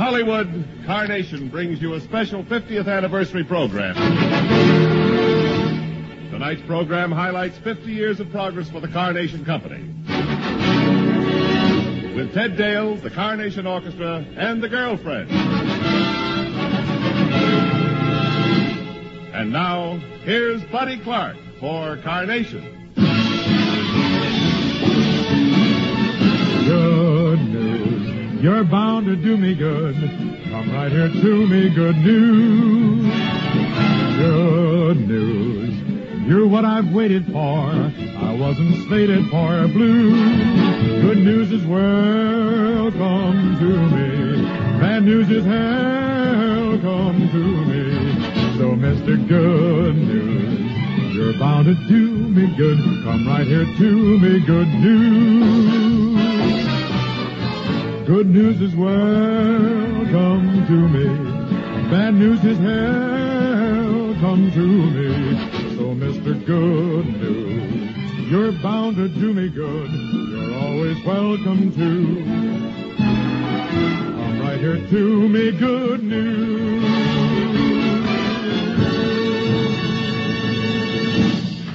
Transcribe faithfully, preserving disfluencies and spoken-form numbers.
Hollywood, Carnation brings you a special fiftieth anniversary program. Tonight's program highlights fifty years of progress for the Carnation Company. With Ted Dale, the Carnation Orchestra, and the Girlfriends. And now, here's Buddy Clark for Carnation. Good news, you're bound to do me good. Come right here to me, good news. Good news, you're what I've waited for. I wasn't slated for blue. Good news is welcome to me. Bad news is welcome to me. So, Mister Good News, you're bound to do me good. Come right here to me, good news. Good news is welcome to me. Bad news is welcome to me. So, Mister Good News, you're bound to do me good. You're always welcome to. Come right here to me, good